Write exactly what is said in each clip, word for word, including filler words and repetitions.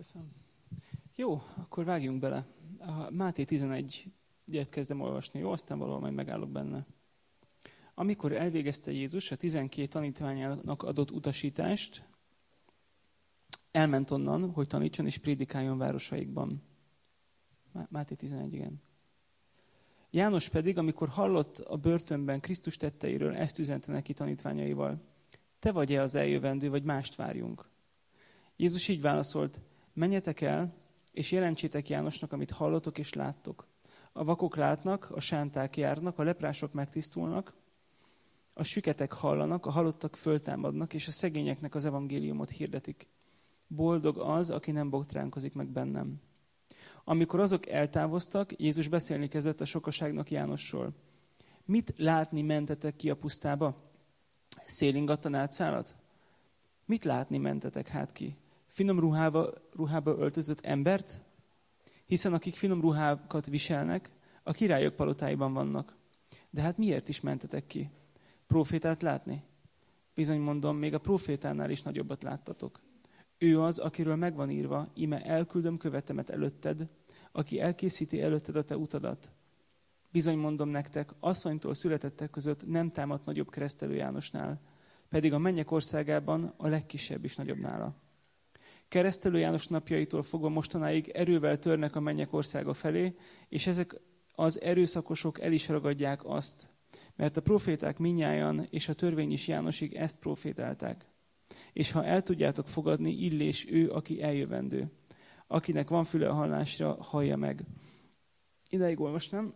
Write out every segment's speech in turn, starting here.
Köszönöm. Jó, akkor vágjunk bele. A Máté tizenegyet kezdem olvasni, jó? Aztán valahol majd megállok benne. Amikor elvégezte Jézus a tizenkét tanítványának adott utasítást, elment onnan, hogy tanítson és prédikáljon városaikban. Máté tizenegy, igen. János pedig, amikor hallott a börtönben Krisztus tetteiről, ezt üzente neki tanítványaival. Te vagy-e az eljövendő, vagy mást várjunk? Jézus így válaszolt, menjetek el, és jelentsétek Jánosnak, amit hallotok és láttok. A vakok látnak, a sánták járnak, a leprások megtisztulnak, a süketek hallanak, a halottak föltámadnak, és a szegényeknek az evangéliumot hirdetik. Boldog az, aki nem botránkozik meg bennem. Amikor azok eltávoztak, Jézus beszélni kezdett a sokaságnak Jánosról. Mit látni mentetek ki a pusztába? Szélingattan átszálat? Mit látni mentetek hát ki? Finom ruhába, ruhába öltözött embert? Hiszen akik finom ruhákat viselnek, a királyok palotáiban vannak. De hát miért is mentetek ki? Prófétát látni? Bizony mondom, még a prófétánál is nagyobbat láttatok. Ő az, akiről megvan írva, íme elküldöm követemet előtted, aki elkészíti előtted a te utadat. Bizony mondom nektek, asszonytól születettek között nem támadt nagyobb keresztelő Jánosnál, pedig a mennyek országában a legkisebb is nagyobb nála. Keresztelő János napjaitól fogva mostanáig erővel törnek a mennyek országa felé, és ezek az erőszakosok el is ragadják azt, mert a proféták mindnyájan és a törvény is Jánosig ezt profétálták. És ha el tudjátok fogadni, illés ő, aki eljövendő. Akinek van füle a hallásra, hallja meg. Ideig olvasnám.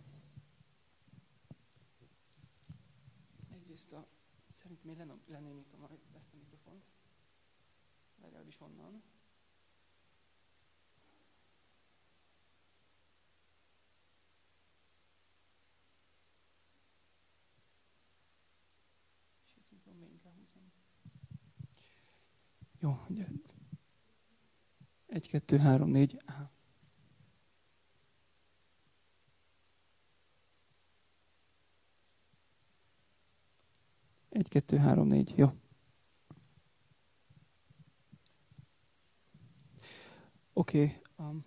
Egyrészt a, szerintem én lenémítom ezt a mikrofont. Legalábbis onnan. Jó, ugye. Egy, kettő, három, négy. Aha. Egy, kettő, három, négy. Jó. Oké. Okay. Um.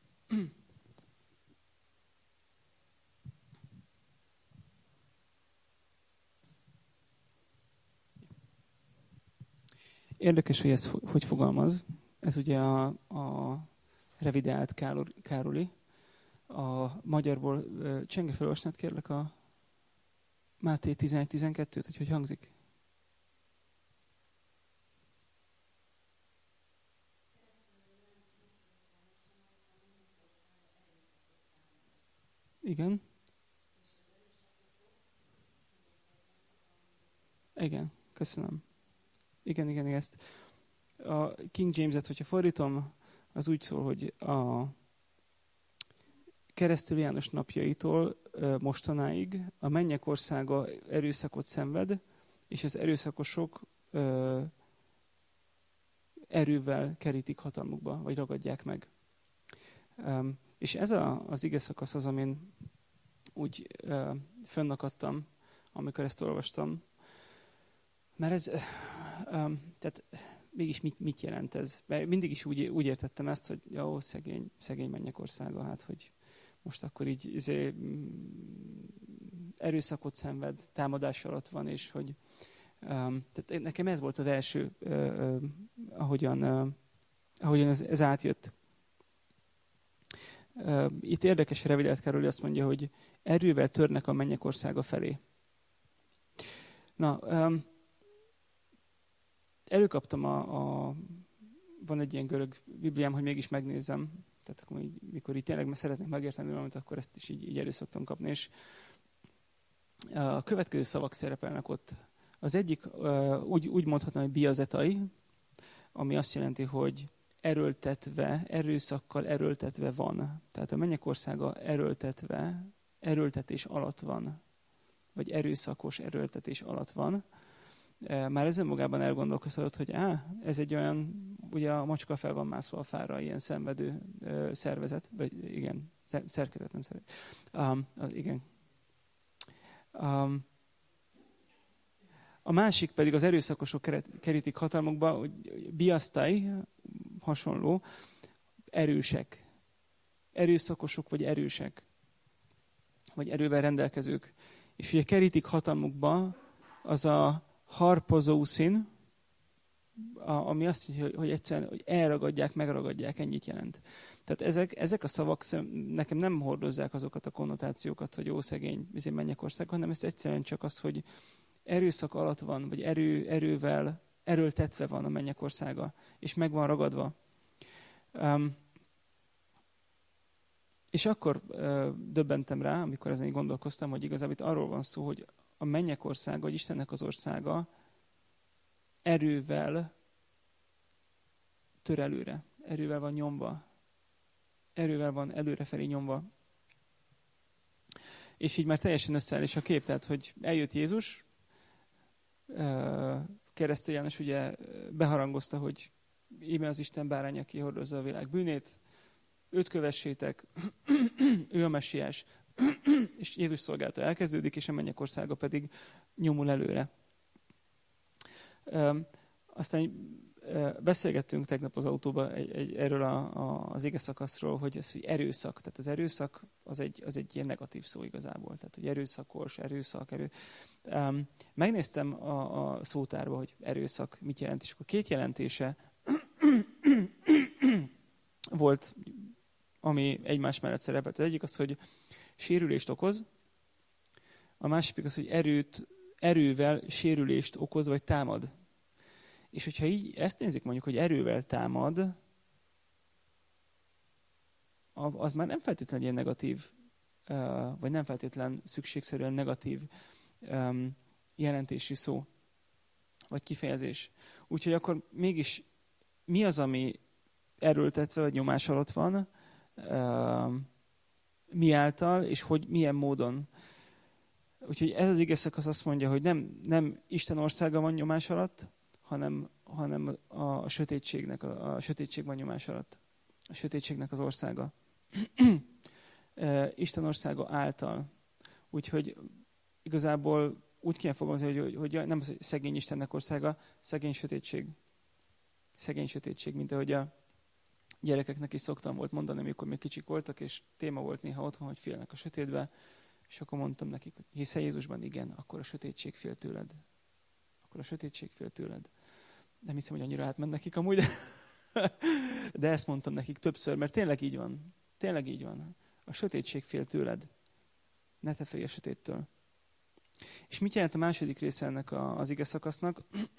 Érdekes, hogy ez hogy fogalmaz. Ez ugye a, a revideált Károli. A magyarból Csenge, felolvasnád kérlek a Máté tizenegy tizenkettőt, hogy hogy hangzik? Igen. Igen, köszönöm. Igen, igen, ezt. A King James-et, hogyha fordítom, az úgy szól, hogy a Keresztelő János napjaitól mostanáig a mennyek országa erőszakot szenved, és az erőszakosok erővel kerítik hatalmukba, vagy ragadják meg. És ez a, az ige szakasz az, amin úgy fönnakadtam, amikor ezt olvastam. Mert ez, tehát mégis mit, mit jelent ez? Mert mindig is úgy, úgy értettem ezt, hogy jó, szegény, szegény mennyek országa, hát hogy most akkor így izé, erőszakot szenved, támadás alatt van, és hogy um, tehát nekem ez volt az első, uh, uh, ahogyan, uh, ahogyan ez, ez átjött. Uh, itt érdekes, Revideált Károli azt mondja, hogy erővel törnek a mennyek országa felé. Na, um, előkaptam a, a... Van egy ilyen görög bibliám, hogy mégis megnézzem. Tehát akkor, így, mikor így tényleg szeretnék megérteni valamit, akkor ezt is így, így elő szoktam kapni. És a következő szavak szerepelnek ott. Az egyik úgy, úgy mondhatnám, hogy biazetai, ami azt jelenti, hogy erőltetve, erőszakkal erőltetve van. Tehát a mennyek országa erőltetve, erőltetés alatt van. Vagy erőszakos erőltetés alatt van. Már ezen magában elgondolkozhatott, hogy á, ez egy olyan, ugye a macska fel van mászva a fára, ilyen szenvedő uh, szervezet, vagy igen, szerkezet, nem szervezet. Um, az, igen. Um, a másik pedig az erőszakosok kerítik hatalmukba, hogy biasztai, hasonló, erősek. Erőszakosok vagy erősek. Vagy erővel rendelkezők. És ugye kerítik hatalmukba az a harpozószín, ami azt jelenti, hogy egyszerűen hogy elragadják, megragadják, ennyit jelent. Tehát ezek, ezek a szavak nekem nem hordozzák azokat a konnotációkat, hogy jó szegény mennyekország, hanem ez egyszerűen csak az, hogy erőszak alatt van, vagy erő, erővel, erőltetve van a mennyekországa, és meg van ragadva. Um, és akkor uh, döbbentem rá, amikor ezen gondolkoztam, hogy igazából itt arról van szó, hogy a mennyekországa, vagy Istennek az országa erővel tör előre, erővel van nyomva, erővel van előrefelé nyomva. És így már teljesen összeáll is a kép, tehát, hogy eljött Jézus, Keresztély János ugye beharangozta, hogy íme az Isten bárány, aki hordozza a világ bűnét, őt kövessétek, ő a messiás, és Jézus szolgálata elkezdődik, és a mennyekországa pedig nyomul előre. Aztán beszélgettünk tegnap az autóban egy, egy, erről a, a, az ige szakaszról, hogy ez hogy erőszak. Tehát az erőszak az egy, az egy ilyen negatív szó igazából. Tehát, hogy erőszakos, erőszak, erő. Um, megnéztem a, a szótárba, hogy erőszak mit jelent, és akkor két jelentése volt, ami egymás mellett szerepelt. Az egyik az, hogy sérülést okoz, a másik az, hogy erőt, erővel sérülést okoz, vagy támad. És hogyha így ezt nézzük mondjuk, hogy erővel támad, az már nem feltétlenül ilyen negatív, vagy nem feltétlen szükségszerűen negatív jelentésű szó, vagy kifejezés. Úgyhogy akkor mégis mi az, ami erőltetve, vagy nyomás alatt van, mi által, és hogy milyen módon. Úgyhogy ez az ige szakasz azt mondja, hogy nem, nem Isten országa van nyomás alatt, hanem, hanem a, a sötétségnek, a, a sötétség van nyomás alatt. A sötétségnek az országa. Isten országa által. Úgyhogy igazából úgy kéne fogalmazni, hogy, hogy nem az szegény Istennek országa, szegény sötétség. Szegény sötétség, mint ahogy a gyerekeknek is szoktam volt mondani, amikor még kicsik voltak, és téma volt néha otthon, hogy félnek a sötétbe, és akkor mondtam nekik, hogy hiszel Jézusban? Igen, akkor a sötétség fél tőled. Akkor a sötétség fél tőled. Nem hiszem, hogy annyira átment nekik amúgy, de, de ezt mondtam nekik többször, mert tényleg így van. Tényleg így van. A sötétség fél tőled. Ne te félj a sötéttől. És mit jelent a második része ennek a, az ige szakasznak?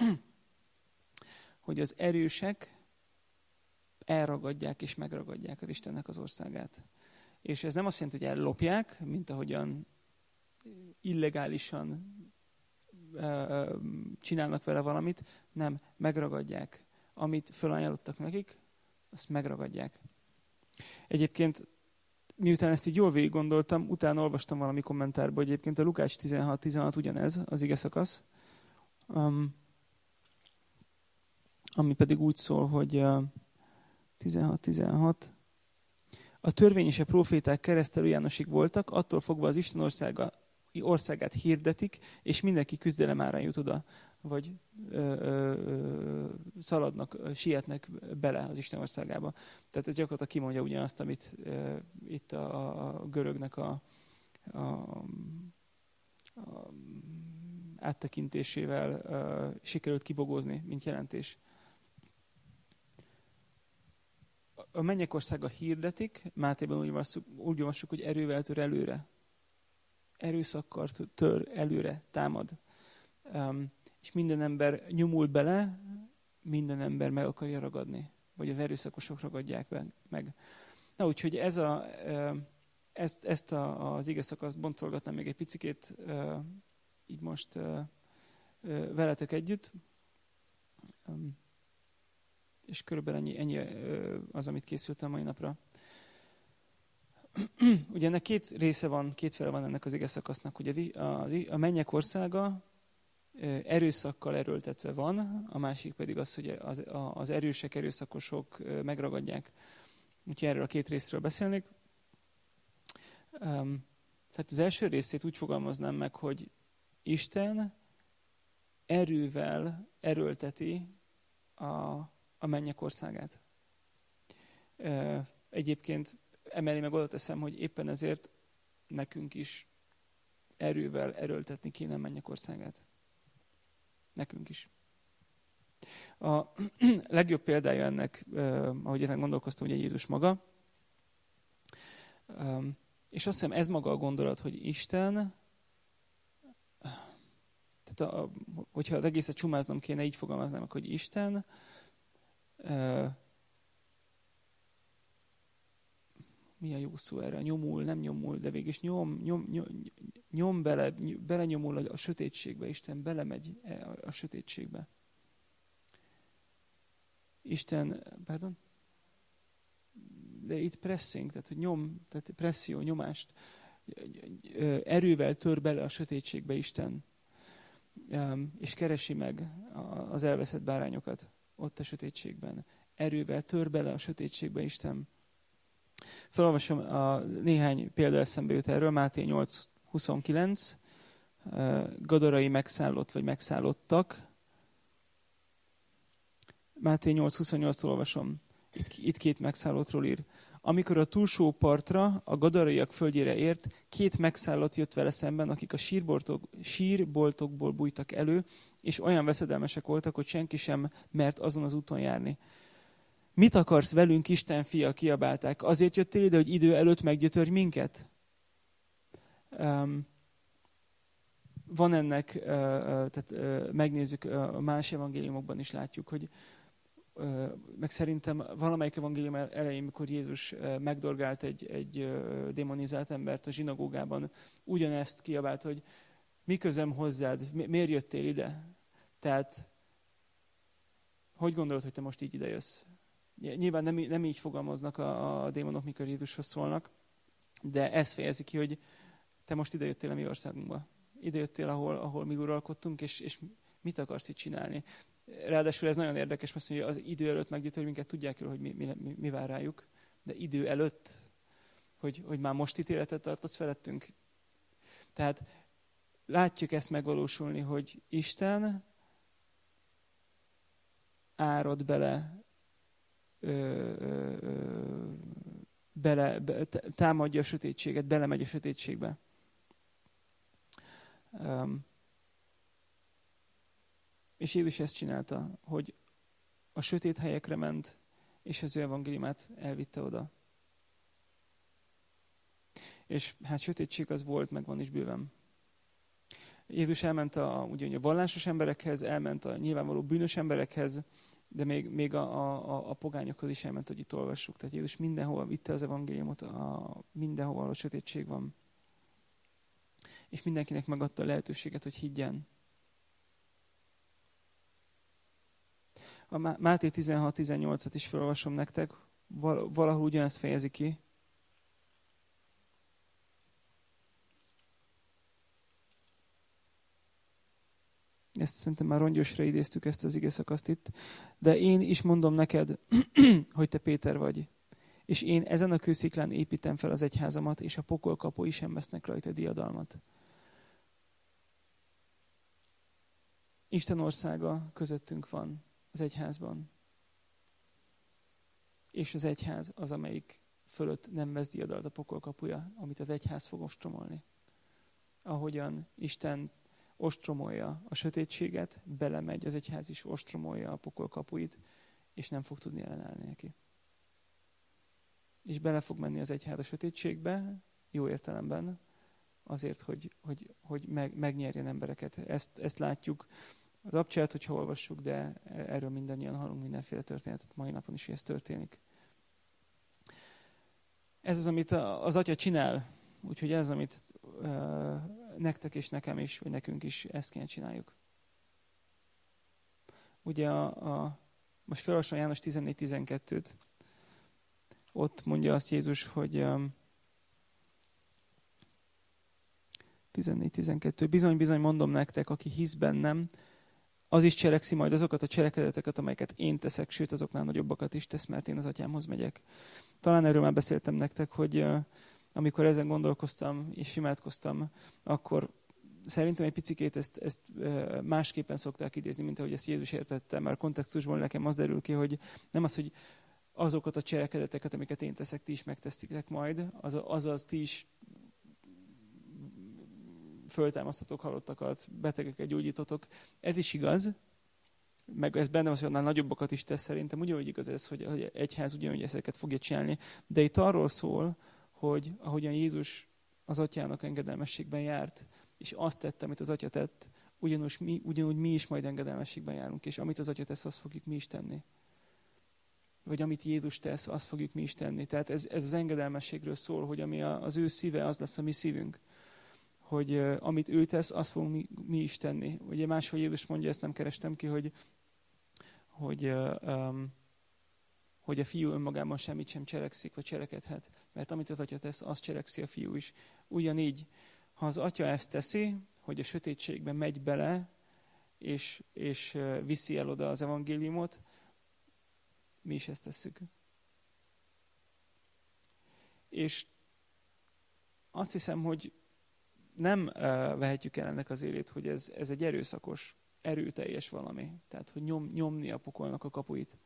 Hogy az erősek elragadják és megragadják az Istennek az országát. És ez nem azt jelenti, hogy ellopják, mint ahogyan illegálisan csinálnak vele valamit, nem, megragadják. Amit felajánlottak nekik, azt megragadják. Egyébként, miután ezt így jól végig gondoltam, utána olvastam valami kommentárban, hogy egyébként a Lukács tizenhat tizenhat ugyanez, az ige szakasz, um, ami pedig úgy szól, hogy uh, tizenhat tizenhat a törvény és a próféták keresztelő Jánosig voltak, attól fogva az Isten országa, országát hirdetik, és mindenki küzdelem árán jut oda, vagy ö, ö, szaladnak, sietnek bele az Isten országába. Tehát ez gyakorlatilag kimondja ugyanazt, amit ö, itt a, a görögnek a, a, a áttekintésével ö, sikerült kibogózni, mint jelentés. A mennyek országa hirdetik, Mátében úgy olvassuk, úgy olvassuk, hogy erővel tör előre. Erőszakkal tör előre, támad. Um, és minden ember nyomul bele, minden ember meg akarja ragadni. Vagy az erőszakosok ragadják be, meg. Na úgyhogy ez a, ezt, ezt a, az ige szakaszt boncolgatnám még egy picikét, így most veletek együtt. Um, és körülbelül ennyi, ennyi az, amit készültem mai napra. Ugye ennek két része van, kétféle van ennek az ige szakasznak. Ugye a, a mennyek országa erőszakkal erőltetve van, a másik pedig az, hogy az, az erősek, erőszakosok megragadják. Úgyhogy erről a két részről beszélnék. Tehát az első részét úgy fogalmaznám meg, hogy Isten erővel erőlteti a, a mennyek országát. Egyébként emellé meg oda teszem, hogy éppen ezért nekünk is erővel erőltetni kéne a mennyek országát. Nekünk is. A legjobb példája ennek, ahogy ezen gondolkoztam, ugye Jézus maga. És azt hiszem ez maga a gondolat, hogy Isten, tehát a, hogyha az egészet csumáznom kéne, így fogalmaznám, hogy Isten mi a jó szó erre? Nyomul, nem nyomul, de végig is nyom, nyom, nyom, nyom bele, belenyomul a, a sötétségbe, Isten belemegy a, a sötétségbe. Isten, pardon? De itt pressing, tehát hogy nyom, tehát presszió, nyomást, erővel tör bele a sötétségbe Isten, és keresi meg az elveszett bárányokat ott a sötétségben. Erővel tör bele a sötétségbe Isten. Felolvasom, a néhány példa eszembe jut erről, Máté nyolc huszonkilenc, Gadarai megszállott vagy megszállottak. Máté nyolc huszonnyolctól olvasom, itt, itt két megszállottról ír. Amikor a túlsó partra, a gadaraiak földjére ért, két megszállott jött vele szemben, akik a sírboltok, sírboltokból bújtak elő, és olyan veszedelmesek voltak, hogy senki sem mert azon az úton járni. Mit akarsz velünk, Isten fia, kiabálták. Azért jöttél ide, hogy idő előtt meggyötörj minket? Um, van ennek, uh, uh, tehát uh, megnézzük, uh, más evangéliumokban is látjuk, hogy uh, meg szerintem valamelyik evangélium elején, mikor Jézus uh, megdorgált egy, egy uh, démonizált embert a zsinagógában, ugyanezt kiabált, hogy mi közöm hozzád, mi, miért jöttél ide? Tehát, hogy gondolod, hogy te most így ide jössz? Nyilván nem, nem így fogalmaznak a, a démonok, mikor Jézushoz szólnak, de ez fejezi ki, hogy te most ide jöttél a mi országunkba. Ide jöttél, ahol, ahol mi uralkodtunk, és, és mit akarsz itt csinálni? Ráadásul ez nagyon érdekes, mert mondja, az idő előtt meggyőtő, minket tudják jól, hogy mi, mi, mi, mi vár rájuk, de idő előtt, hogy, hogy már most ítéletet tartasz felettünk. Tehát látjuk ezt megvalósulni, hogy Isten árad bele Ö, ö, ö, bele, be, támadja a sötétséget, belemegy a sötétségbe. Um, és Jézus ezt csinálta, hogy a sötét helyekre ment, és az ő evangéliumát elvitte oda. És hát sötétség az volt, meg van is bőven. Jézus elment a, ugye, a vallásos emberekhez, elment a nyilvánvaló bűnös emberekhez, de még, még a, a, a pogányokhoz is elment, hogy itt olvassuk. Tehát Jézus mindenhol vitte az evangéliumot, a, mindenhol, ahol a sötétség van. És mindenkinek megadta a lehetőséget, hogy higgyen. A Máté tizenhat tizennyolcat is felolvasom nektek, Val, valahol ugyanezt fejezi ki. Ezt szerintem már rongyosra idéztük ezt az igeszakaszt itt. De én is mondom neked, hogy te Péter vagy. És én ezen a kősziklán építem fel az egyházamat, és a pokol kapui sem vesznek rajta diadalmat. Isten országa közöttünk van az egyházban. És az egyház az, amelyik fölött nem vesz diadalt a pokol kapuja, amit az egyház fog ostromolni. Ahogyan Isten ostromolja a sötétséget, belemegy, az egyház is ostromolja a pokol kapuit, és nem fog tudni ellenállni neki. És bele fog menni az egyház a sötétségbe, jó értelemben, azért, hogy, hogy, hogy meg, megnyerjen embereket. Ezt, ezt látjuk az abcsát, hogyha olvassuk, de erről mindannyian hallunk mindenféle történetet. Mai napon is, hogy ez történik. Ez az, amit az Atya csinál, úgyhogy ez az, amit uh, nektek és nekem is, vagy nekünk is ezt kéne csináljuk. Ugye a, a most felolvasom János tizennégy tizenkettőt. Ott mondja azt Jézus, hogy um, tizennégy tizenkettő. Bizony, bizony mondom nektek, aki hisz bennem, az is cselekszi majd azokat a cselekedeteket, amelyeket én teszek, sőt azoknál nagyobbakat is tesz, mert én az Atyámhoz megyek. Talán erről már beszéltem nektek, hogy uh, amikor ezen gondolkoztam és imádkoztam, akkor szerintem egy picikét ezt, ezt uh, másképpen szokták idézni, mint ahogy ezt Jézus értette, mert kontextusból nekem az derül ki, hogy nem az, hogy azokat a cselekedeteket, amiket én teszek, ti is megtesztek majd, az, azaz ti is föltámasztatok halottakat, betegeket gyógyítotok. Ez is igaz, meg ez benne az, hogy annál nagyobbakat is tesz szerintem. Ugyanúgy igaz ez, hogy egy egyház ugyanúgy ezeket fogja csinálni. De itt arról szól, hogy ahogyan Jézus az atyának engedelmességben járt, és azt tette, amit az atya tett, ugyanúgy mi, ugyanúgy mi is majd engedelmességben járunk, és amit az atya tesz, azt fogjuk mi is tenni. Vagy amit Jézus tesz, azt fogjuk mi is tenni. Tehát ez, ez az engedelmességről szól, hogy ami a, az ő szíve, az lesz a mi szívünk. Hogy uh, amit ő tesz, azt fogunk mi, mi is tenni. Ugye máshol Jézus mondja, ezt nem kerestem ki, hogy, hogy, uh, um, hogy a fiú önmagában semmit sem cselekszik, vagy cselekedhet. Mert amit az atya tesz, azt cselekszi a fiú is. Ugyanígy, ha az atya ezt teszi, hogy a sötétségben megy bele, és, és uh, viszi el oda az evangéliumot, mi is ezt tesszük. És azt hiszem, hogy nem uh, vehetjük el ennek az élét, hogy ez, ez egy erőszakos, erőteljes valami. Tehát, hogy nyom, nyomni a pokolnak a kapuit.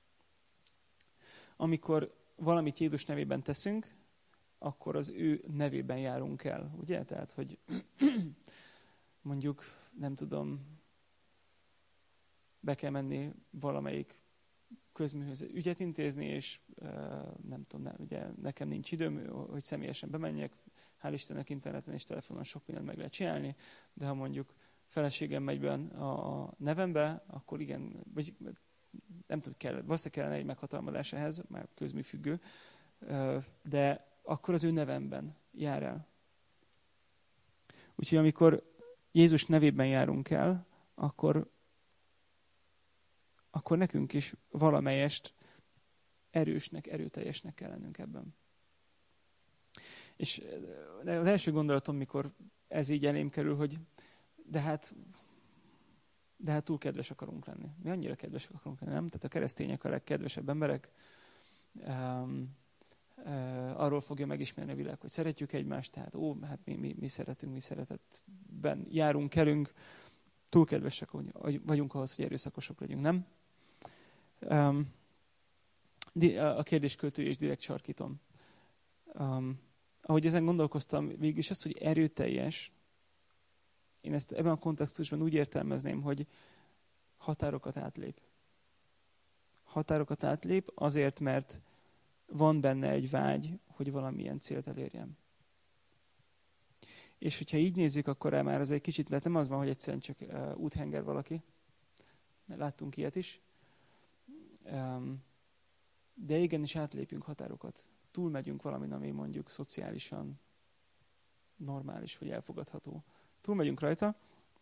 Amikor valamit Jézus nevében teszünk, akkor az ő nevében járunk el. Ugye? Tehát, hogy mondjuk, nem tudom, be kell menni valamelyik közműhöz ügyet intézni, és uh, nem tudom, nem, ugye nekem nincs időm, hogy személyesen bemenjek. Hál' Istennek interneten és telefonon sok mindent meg lehet csinálni, de ha mondjuk feleségem megy be a nevembe, akkor igen, vagy nem tudom, kell, valószínűleg kellene egy meghatalmazás ehhez, már közműfüggő, uh, de akkor az ő nevemben jár el. Úgyhogy amikor Jézus nevében járunk el, akkor akkor nekünk is valamelyest erősnek, erőteljesnek kell lennünk ebben. És az első gondolatom, mikor ez így elém kerül, hogy de hát, de hát túl kedves akarunk lenni. Mi annyira kedvesek akarunk lenni, nem? Tehát a keresztények a legkedvesebb emberek. Um, uh, arról fogja megismerni a világ, hogy szeretjük egymást, tehát ó, hát mi, mi, mi szeretünk, mi szeretetben járunk, kelünk. Túl kedvesek vagyunk ahhoz, hogy erőszakosok legyünk, nem? Um, a kérdés költője is direkt sarkítom. Um, ahogy ezen gondolkoztam, végül is az, hogy erőteljes, én ezt ebben a kontextusban úgy értelmezném, hogy határokat átlép. Határokat átlép azért, mert van benne egy vágy, hogy valamilyen célt elérjem. És hogyha így nézzük, akkor már az egy kicsit, mert nem az van, hogy egyszerűen csak uh, úthenger valaki. Láttunk ilyet is. Um, de igenis átlépünk határokat. Túlmegyünk valamin, ami mondjuk szociálisan normális, vagy elfogadható. Túlmegyünk rajta,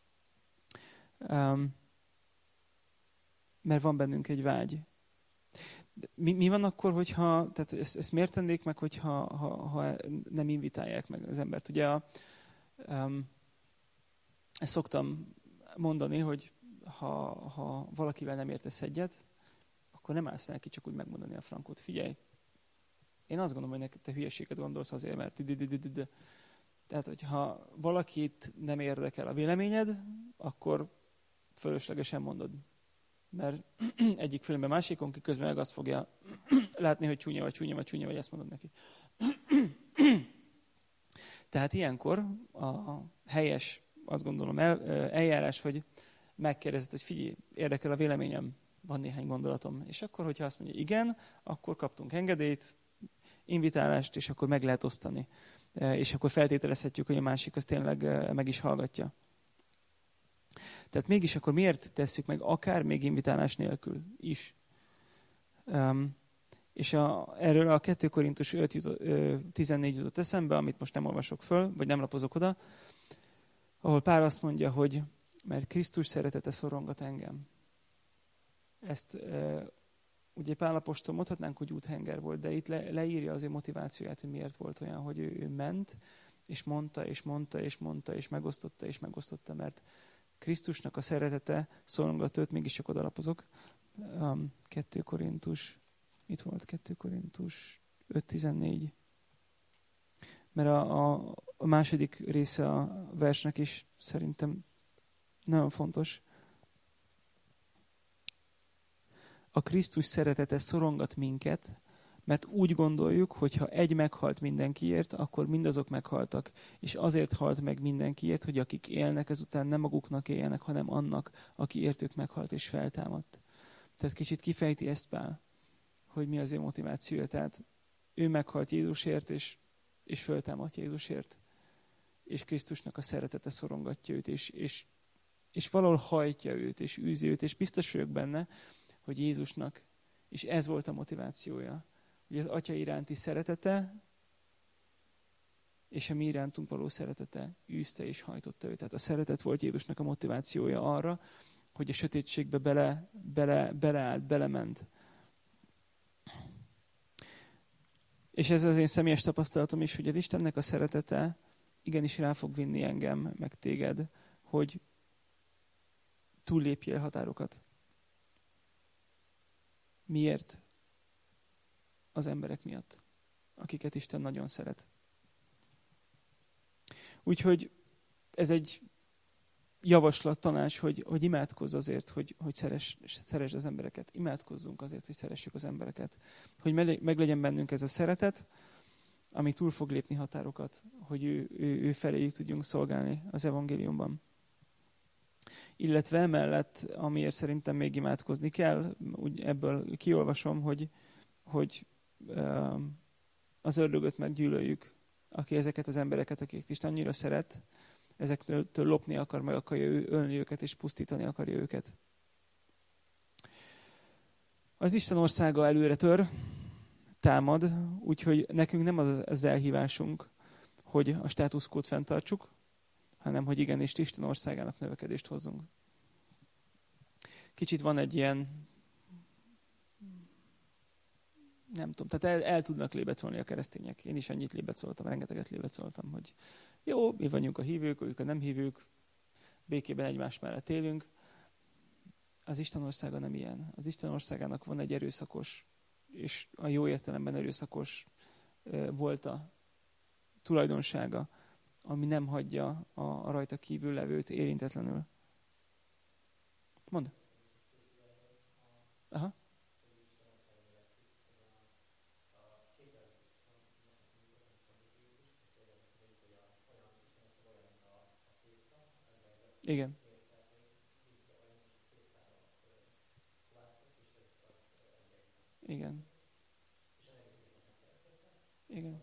um, mert van bennünk egy vágy. Mi, mi van akkor, hogyha, tehát ezt, ezt miért tennék meg, hogyha ha, ha nem invitálják meg az embert? Ugye a, um, ezt szoktam mondani, hogy ha, ha valakivel nem értesz egyet, akkor nem állsz neki csak úgy megmondani a frankot. Figyelj, én azt gondolom, hogy neked te hülyeséget gondolsz azért, mert... Tehát, hogyha valakit nem érdekel a véleményed, akkor fölöslegesen mondod. Mert egyik fülönben másikon, ki közben meg azt fogja látni, hogy csúnya vagy csúnya vagy csúnya vagy, ezt mondod neki. Tehát ilyenkor a helyes, azt gondolom, el, eljárás, hogy megkérdezed, hogy figyelj, érdekel a véleményem, van néhány gondolatom. És akkor, hogyha azt mondja igen, akkor kaptunk engedélyt, invitálást, és akkor meg lehet osztani. És akkor feltételezhetjük, hogy a másik az tényleg meg is hallgatja. Tehát mégis akkor miért tesszük meg akár még invitálás nélkül is? Um, és a, erről a kettő Korintus öt jutott, tizennégy jutott eszembe, amit most nem olvasok föl, vagy nem lapozok oda, ahol Pál azt mondja, hogy mert Krisztus szeretete szorongat engem. Ezt uh, ugye Pál apostol mondhatnánk, hogy úthenger volt, de itt le, leírja az ő motivációját, hogy miért volt olyan, hogy ő, ő ment, és mondta, és mondta, és mondta, és megosztotta, és megosztotta, mert Krisztusnak a szeretete szorongat őt, mégis csak odalapozok. Um, kettő Korintus, mit volt kettő Korintus öt tizennégy? Mert a, a, a második része a versnek is szerintem nagyon fontos. a Krisztus szeretete szorongat minket, mert úgy gondoljuk, hogy ha egy meghalt mindenkiért, akkor mindazok meghaltak. És azért halt meg mindenkiért, hogy akik élnek, ezután nem maguknak éljenek, hanem annak, aki értük meghalt és feltámadt. Tehát kicsit kifejti ezt Pál, hogy mi az ő motivációja. Tehát ő meghalt Jézusért, és, és föltámadt Jézusért. És Krisztusnak a szeretete szorongatja őt, és, és, és valahol hajtja őt, és űzi őt, és biztos vagyok benne, hogy Jézusnak, és ez volt a motivációja, hogy az Atya iránti szeretete, és a mi irántunk való szeretete űzte és hajtotta őt. Tehát a szeretet volt Jézusnak a motivációja arra, hogy a sötétségbe bele, bele, beleállt, belement. És ez az én személyes tapasztalatom is, hogy az Istennek a szeretete igenis rá fog vinni engem, meg téged, hogy túllépjél határokat. Miért? Az emberek miatt, akiket Isten nagyon szeret. Úgyhogy ez egy javaslat, tanács, hogy, hogy imádkozz azért, hogy, hogy szeress, szeresd az embereket. Imádkozzunk azért, hogy szeressük az embereket. Hogy meglegyen bennünk ez a szeretet, ami túl fog lépni határokat, hogy ő, ő, ő feléjük tudjunk szolgálni az evangéliumban. Illetve emellett, amiért szerintem még imádkozni kell, úgy ebből kiolvasom, hogy, hogy az ördögöt meggyűlöljük, aki ezeket az embereket, akiket Isten annyira szeret, ezektől lopni akar, meg akarja ölni őket, és pusztítani akarja őket. Az Isten országa előre tör, támad, úgyhogy nekünk nem az az elhívásunk, hogy a státuszkót fenntartsuk, hanem hogy igenis Isten országának növekedést hozzunk. Kicsit van egy ilyen, nem tudom, tehát el, el tudnak lébecolni a keresztények. Én is annyit lébecoltam, rengeteget lébecoltam, hogy jó, mi vagyunk a hívők, ők a nem hívők, békében egymás mellett élünk. Az Isten országa nem ilyen. Az Isten országának van egy erőszakos, és a jó értelemben erőszakos e, volt a tulajdonsága, ami nem hagyja a, a rajta kívül levőt érintetlenül. Mondd. Aha. Igen. Igen. Igen.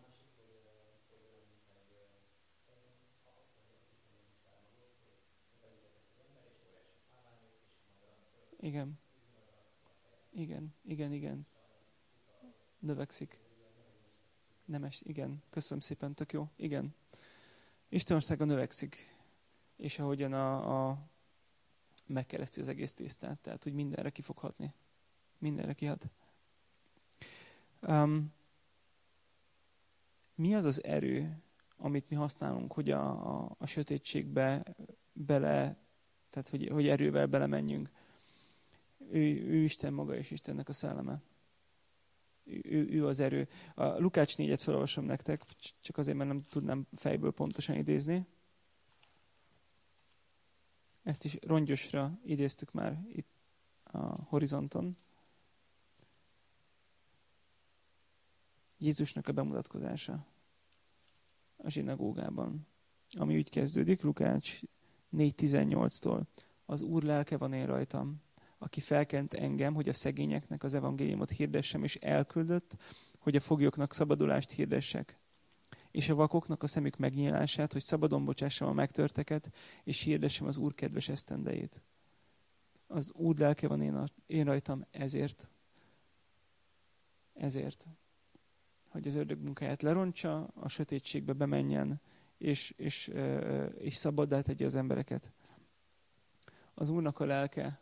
Igen. Igen, igen, igen. Növekszik. Nemes, igen. Köszönöm szépen, tök jó. Igen. Isten országa növekszik. És ahogyan a, a megkereszti az egész tésztát, tehát hogy mindenre ki fog hatni. Mindenre kihat. Um, mi az az erő, amit mi használunk, hogy a, a, a sötétségbe bele, tehát hogy, hogy erővel belemenjünk? Ő, ő Isten maga és Istennek a szelleme. Ő, ő, ő az erő. A Lukács négyet felolvasom nektek, csak azért, mert nem tudnám fejből pontosan idézni. Ezt is rongyosra idéztük már itt a horizonton. Jézusnak a bemutatkozása a zsinagógában, ami úgy kezdődik, Lukács négy tizennyolctól. Az Úr lelke van én rajtam, aki felkent engem, hogy a szegényeknek az evangéliumot hirdessem, és elküldött, hogy a foglyoknak szabadulást hirdessek, és a vakoknak a szemük megnyílását, hogy szabadon bocsássam a megtörteket, és hirdessem az Úr kedves esztendejét. Az Úr lelke van én, a, én rajtam ezért, ezért, hogy az ördög munkáját lerontsa, a sötétségbe bemenjen, és, és, és szabaddá tegye az embereket. Az Úrnak a lelke,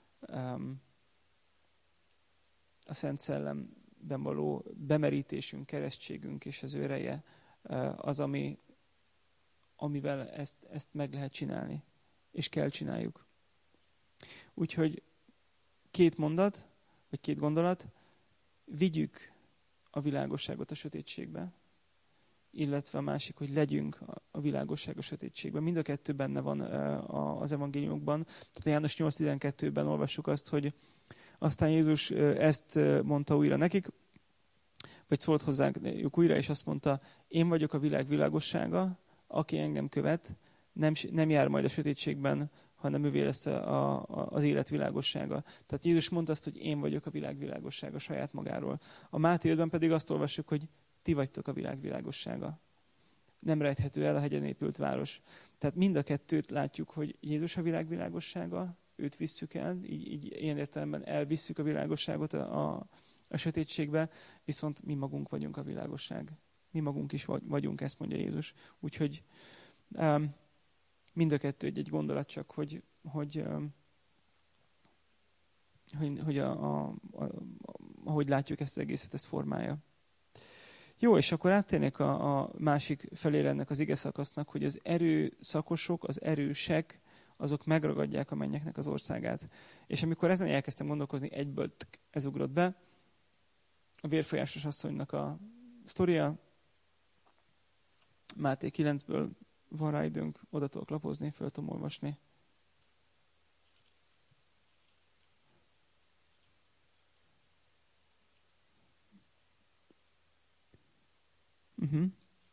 a Szent Szellemben való bemerítésünk, keresztségünk és az ő ereje az, ami, amivel ezt, ezt meg lehet csinálni, és kell csináljuk. Úgyhogy két mondat, vagy két gondolat, vigyük a világosságot a sötétségbe, illetve a másik, hogy legyünk a világosság a sötétségben. Mind a kettő benne van az evangéliumokban. Tehát a János nyolc tizenkettőben olvassuk azt, hogy Aztán Jézus ezt mondta újra nekik, vagy szólt hozzájuk újra, és azt mondta, én vagyok a világ világossága, aki engem követ, nem, nem jár majd a sötétségben, hanem ővé lesz a, a, az élet világossága. Tehát Jézus mondta azt, hogy én vagyok a világ világossága saját magáról. A Máté ötben pedig azt olvassuk, hogy ti vagytok a világ világossága. Nem rejthető el a hegyen épült város. Tehát mind a kettőt látjuk, hogy Jézus a világ világossága, őt visszük el, így, így ilyen értelemben elvisszük a világosságot a, a, a sötétségbe, viszont mi magunk vagyunk a világosság. Mi magunk is vagyunk, ezt mondja Jézus. Úgyhogy um, mind a kettő egy, egy gondolat csak, hogy, hogy, um, hogy, hogy a, a, a, ahogy látjuk ezt az egészet, ez formája. Jó, és akkor áttérnék a, a másik felére ennek az ige szakasznak, hogy az erőszakosok, az erősek, azok megragadják a mennyeknek az országát. És amikor ezen elkezdtem gondolkozni, egyből tk, ez ugrott be. A vérfolyásos asszonynak a sztoria, Máté kilencből van rá időnk, oda tudok lapozni, föl tudom olvasni. Uh-huh.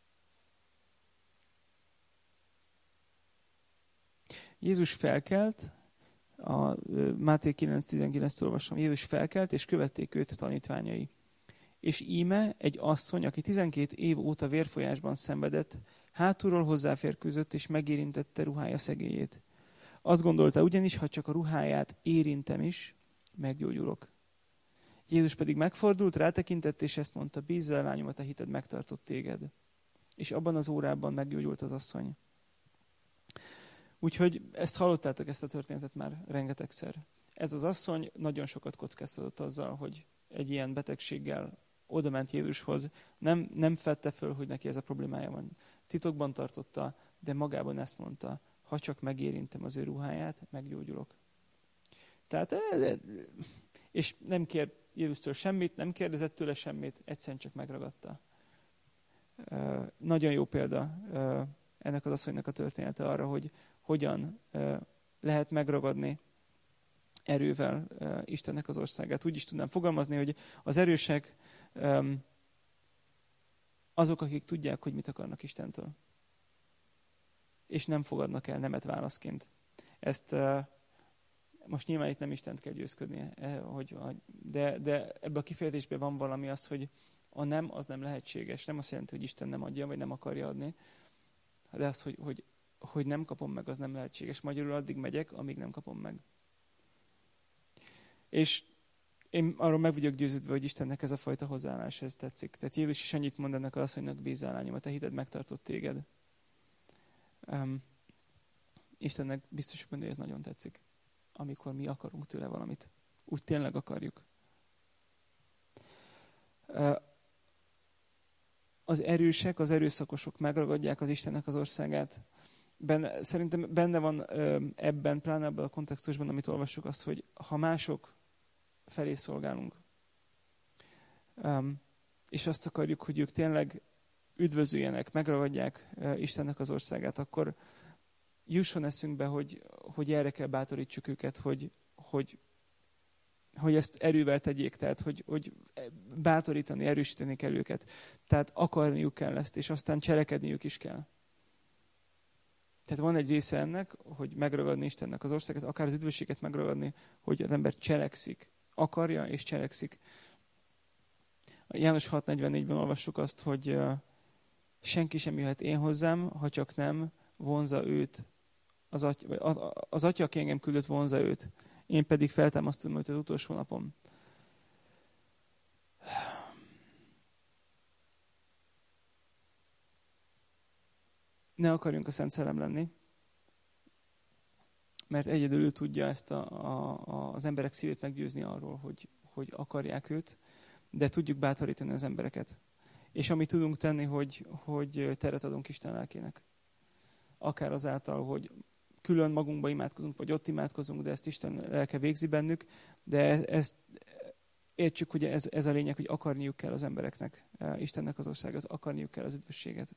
Jézus felkelt, a Máté kilenc tizenkilenc olvasom, Jézus felkelt, és követték őt a tanítványai. És íme egy asszony, aki tizenkét év óta vérfolyásban szenvedett, hátulról hozzáférkőzött, és megérintette ruhája szegélyét. Azt gondolta ugyanis, ha csak a ruháját érintem is, meggyógyulok. Jézus pedig megfordult, rátekintett, és ezt mondta, bízz el, lányom, a te hited megtartott téged. És abban az órában meggyógyult az asszony. Úgyhogy ezt hallottátok, ezt a történetet már rengetegszer. Ez az asszony nagyon sokat kockáztatott azzal, hogy egy ilyen betegséggel oda ment Jézushoz. Nem, nem fedte föl, hogy neki ez a problémája van. Titokban tartotta, de magában ezt mondta, ha csak megérintem az ő ruháját, meggyógyulok. Tehát, és nem kér Jézustól semmit, nem kérdezett tőle semmit, egyszerűen csak megragadta. Nagyon jó példa ennek az asszonynak a története arra, hogy hogyan lehet megragadni erővel Istennek az országát. Úgy is tudnám fogalmazni, hogy az erősek azok, akik tudják, hogy mit akarnak Istentől. És nem fogadnak el nemet válaszként. Ezt most nyilván itt nem Istent kell győzködnie, hogy, de, de ebben a kifejezésben van valami az, hogy a nem, az nem lehetséges. Nem azt jelenti, hogy Isten nem adja, vagy nem akarja adni, de az, hogy, hogy, hogy nem kapom meg, az nem lehetséges. Magyarul addig megyek, amíg nem kapom meg. És én arról meg vagyok győződve, hogy Istennek ez a fajta hozzáállás, ez tetszik. Tehát Jézus is annyit mond ennek az asszonynak, bízzál, lányom, a te hited megtartott téged. Um, Istennek biztos benne, hogy ez nagyon tetszik. Amikor mi akarunk tőle valamit. Úgy tényleg akarjuk. Uh, az erősek, az erőszakosok megragadják az Istennek az országát. Benne, szerintem benne van uh, ebben, pláne ebben a kontextusban, amit olvassuk, az, hogy ha mások felé szolgálunk, um, és azt akarjuk, hogy ők tényleg üdvözüljenek, megragadják uh, Istennek az országát, akkor jusson eszünkbe, hogy, hogy erre kell bátorítsuk őket, hogy, hogy, hogy ezt erővel tegyék, tehát hogy, hogy bátorítani, erősíteni kell őket. Tehát akarniuk kell ezt, és aztán cselekedniük is kell. Tehát van egy része ennek, hogy megragadni Istennek az országát, akár az üdvösséget megragadni, hogy az ember cselekszik. Akarja és cselekszik. A János hat negyvennégyben olvassuk azt, hogy uh, senki sem jöhet én hozzám, ha csak nem vonza őt. Az atya, az, az atya, aki engem küldött, vonza őt. Én pedig feltámasztom őt az utolsó napon. Ne akarjunk a Szent Szellem lenni, mert egyedül ő tudja ezt a, a, az emberek szívét meggyőzni arról, hogy, hogy akarják őt, de tudjuk bátorítani az embereket. És amit tudunk tenni, hogy, hogy teret adunk Isten lelkének. Akár azáltal, hogy külön magunkba imádkozunk, vagy ott imádkozunk, de ezt Isten lelke végzi bennük, de ezt értsük, hogy ez, ez a lényeg, hogy akarniuk kell az embereknek Istennek az országot, akarniuk kell az üdvösséget.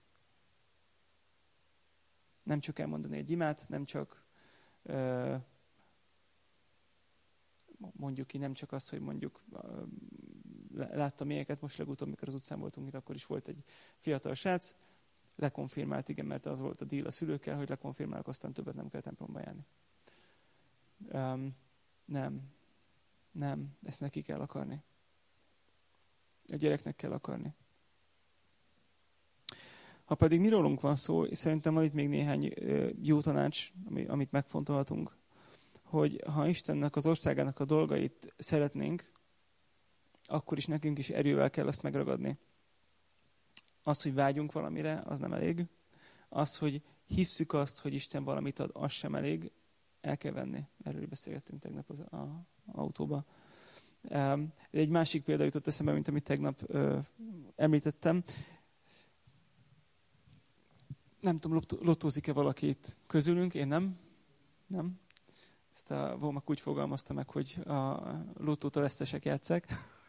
Nem csak elmondani egy imát, nem csak uh, mondjuk ki, nem csak az, hogy mondjuk láttam ilyeneket, most legutóbb, mikor az utcán voltunk itt, akkor is volt egy fiatal srác, lekonfirmált, igen, mert az volt a díl a szülőkkel, hogy lekonfirmálok, aztán többet nem kell templomba járni. Um, nem. Nem. Ezt neki kell akarni. A gyereknek kell akarni. Ha pedig mi rólunk van szó, szerintem van itt még néhány jó tanács, amit megfontolhatunk, hogy ha Istennek az országának a dolgait szeretnénk, akkor is nekünk is erővel kell azt megragadni. Az, hogy vágyunk valamire, az nem elég. Az, hogy hisszük azt, hogy Isten valamit ad, az sem elég. El kell venni. Erről beszélgettünk tegnap az a, autóba. Egy másik példa jutott eszembe, mint amit tegnap ö, említettem. Nem tudom, lottózik-e valaki itt közülünk? Én nem. Nem. Ezt a Volmak úgy fogalmazta meg, hogy a lottót a vesztesek játsszák.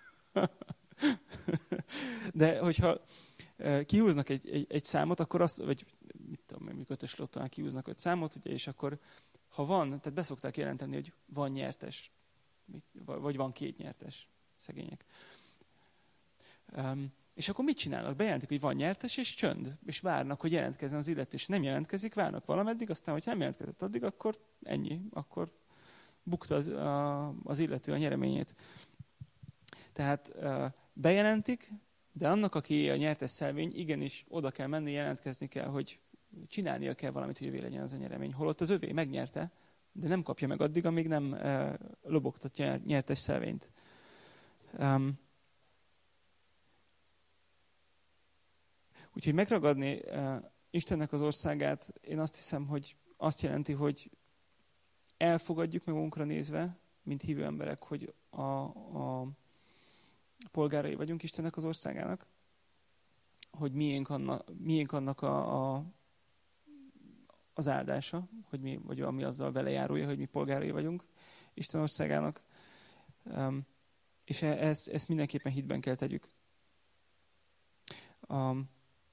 De hogyha kihúznak egy, egy, egy számot, akkor azt, vagy mit tudom, mondjuk ötös lottónál kihúznak egy számot, ugye, és akkor ha van, tehát beszokták jelenteni, hogy van nyertes, vagy van két nyertes, szegények. Um, és akkor mit csinálnak? Bejelentik, hogy van nyertes, és csönd, és várnak, hogy jelentkezzen az illető, és nem jelentkezik, várnak valameddig, aztán, hogyha nem jelentkezett addig, akkor ennyi, akkor bukta az, a, az illető a nyereményét. Tehát uh, bejelentik, de annak, aki a nyertes szelvény, igenis oda kell menni, jelentkezni kell, hogy csinálnia kell valamit, hogy övé legyen az a nyeremény. Holott az övé megnyerte, de nem kapja meg addig, amíg nem uh, lobogtatja nyertes szelvényt. Um, úgyhogy megragadni uh, Istennek az országát, én azt hiszem, hogy azt jelenti, hogy elfogadjuk magunkra nézve, mint hívő emberek, hogy a, a polgárai vagyunk Istennek az országának, hogy miénk annak, miénk annak a, a, az áldása, hogy mi, vagy ami azzal velejárója, hogy mi polgárai vagyunk Isten országának. Um, és ezt, ezt mindenképpen hitben kell tegyük. Um,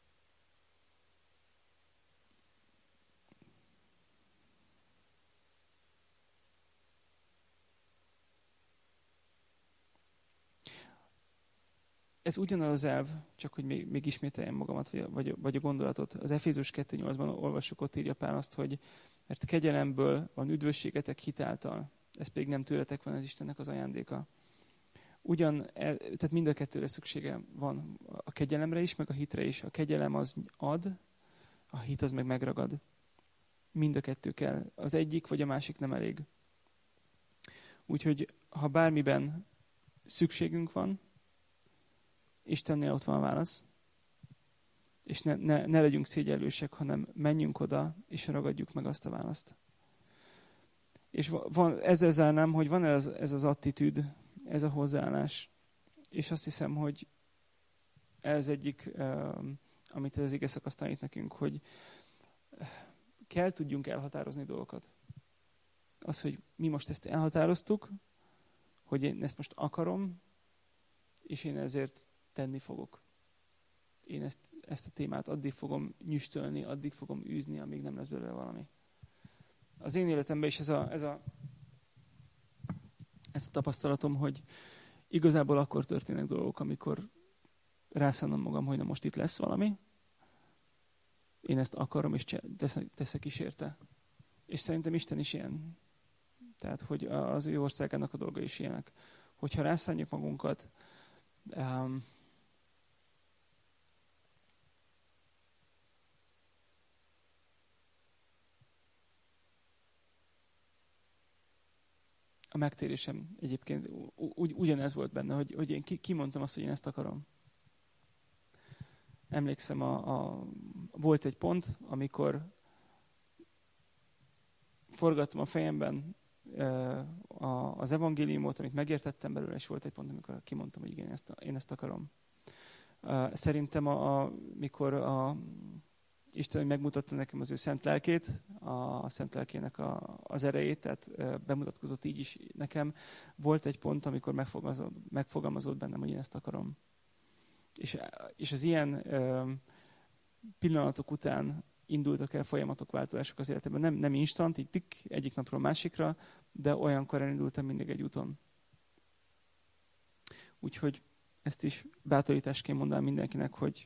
Ez ugyanaz az elv, csak hogy még, még ismételjem magamat, vagy, vagy, vagy a gondolatot. Az Efézus kettő nyolcban olvassuk, ott írja Pál azt, hogy mert kegyelemből van üdvösségetek hitáltal, ez pedig nem tőletek van, ez Istennek az ajándéka. Ugyan, tehát mind a kettőre szüksége van, a kegyelemre is, meg a hitre is. A kegyelem az ad, a hit az meg megragad. Mind a kettő kell. Az egyik vagy a másik nem elég. Úgyhogy, ha bármiben szükségünk van, Istennél ott van a válasz. És ne, ne, ne legyünk szégyellősek, hanem menjünk oda, és ragadjuk meg azt a választ. És van, ezzel zárnám, hogy van ez, ez az attitűd, ez a hozzáállás. És azt hiszem, hogy ez egyik, amit ez az ige szakasz tanít nekünk, hogy kell tudjunk elhatározni dolgokat. Az, hogy mi most ezt elhatároztuk, hogy én ezt most akarom, és én ezért tenni fogok. Én ezt, ezt a témát addig fogom nyüstölni, addig fogom űzni, amíg nem lesz belőle valami. Az én életemben is ez a, ez a, ez a tapasztalatom, hogy igazából akkor történnek dolgok, amikor rászánom magam, hogy na most itt lesz valami. Én ezt akarom, és teszek, teszek is érte. És szerintem Isten is ilyen. Tehát, hogy az ő országának a dolgai is ilyenek. Hogyha rászánjuk magunkat, um, a megtérésem egyébként ugy, ugyanez volt benne, hogy, hogy én kimondtam azt, hogy én ezt akarom. Emlékszem, a, a, volt egy pont, amikor forgattam a fejemben e, a, az evangéliumot, amit megértettem belőle, és volt egy pont, amikor kimondtam, hogy igen, ezt, én ezt akarom. E, szerintem, a, a, mikor a, Isten megmutatta nekem az ő szent lelkét, a szent lelkének a, az erejét, tehát e, bemutatkozott így is nekem. Volt egy pont, amikor megfogalmazott, megfogalmazott bennem, hogy én ezt akarom. És, és az ilyen ö, pillanatok után indultak el folyamatok, változások az életemben. Nem, nem instant, így tik, egyik napról másikra, de olyankor elindultam mindig egy úton. Úgyhogy ezt is bátorításként mondanám mindenkinek, hogy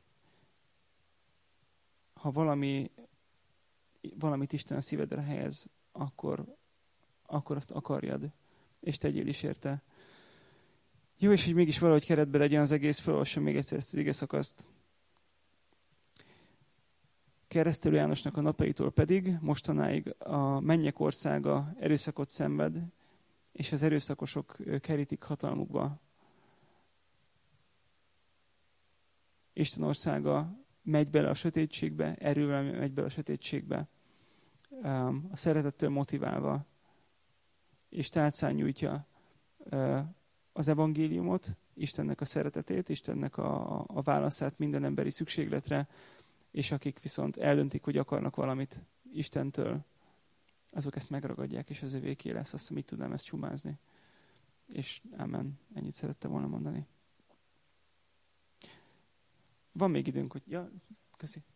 ha valami, valamit Isten a szívedre helyez, akkor, akkor azt akarjad, és tegyél is érte. Jó, és hogy mégis valahogy keretbe legyen az egész, felolvasom még egyszer ezt az igeszakaszt. Keresztelő Jánosnak a napaitól pedig mostanáig a mennyek országa erőszakot szenved, és az erőszakosok kerítik hatalmukba. Isten országa megy bele a sötétségbe, erővel megy bele a sötétségbe, a szeretettől motiválva, és tálcán nyújtja az evangéliumot, Istennek a szeretetét, Istennek a, a válaszát minden emberi szükségletre, és akik viszont eldöntik, hogy akarnak valamit Istentől, azok ezt megragadják, és az övéké lesz. Azt hiszem, így tudnám ezt csumázni. És ámen, ennyit szerettem volna mondani. Van még időnk, hogy... Ja, köszi.